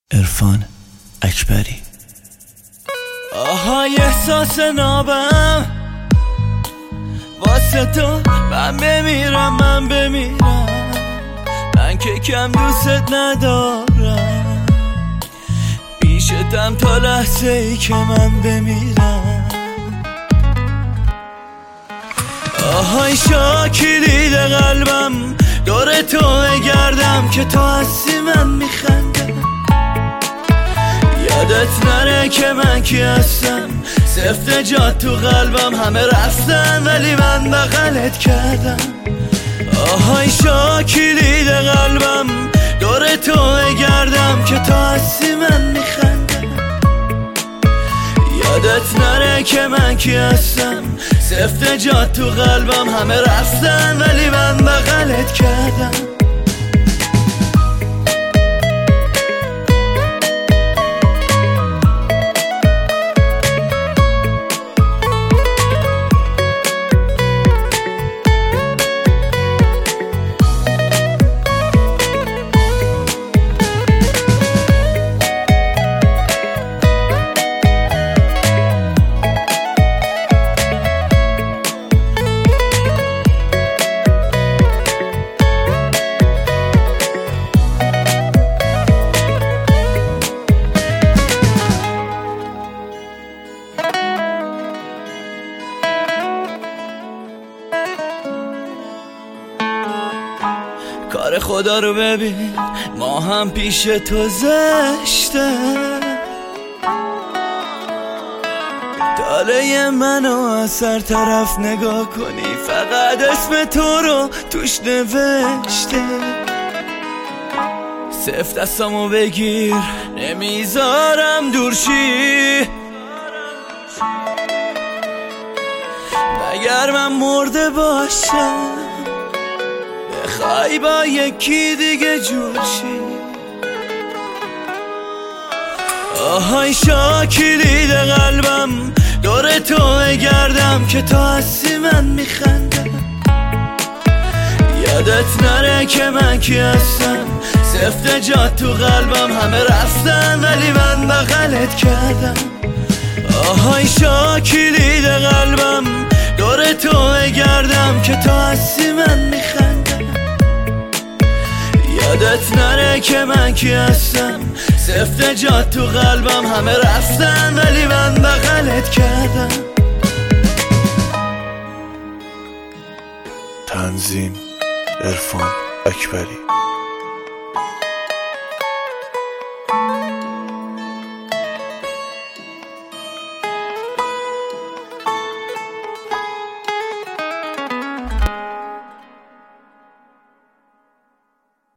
عرفان اکبری. آهای احساس نابم واسه تو من بمیرم، من که کم دوست ندارم، پیشتم تا لحظه ای که من بمیرم. آهای شاکلید قلبم دور تو گردم که تو هستی من میخندم. یادت نره که من کی هستم، سفت جات تو قلبم همه رفتن ولی من بغلت کردم. آهای شاکلید قلبم دور تو گردم که تو هستی من میخندم. یادت نره که من کی هستم، سفت جات تو قلبم همه رفتن ولی من بغلت کردم. کار خدا رو ببین، ما هم پیش تو زشته. داله منو از سر طرف نگاه کنی، فقط اسم تو رو توش نوشته. سفت دستامو بگیر نمیذارم دورشی، مگر من مرده باشم بخوای با یکی دیگه جوشی. آهای شاکلید قلبم دور تو گردم که تو هستی من میخندم. یادت نره که من کی هستم، سفت جات تو قلبم همه رفتن ولی من بغلت کردم. آهای شاکلید قلبم دور تو گردم که تو هستی من میخندم. یادت نره که من کی هستم، سفت جات تو قلبم همه رفتن ولی من بغلت کردم. تنظیم عرفان اکبری.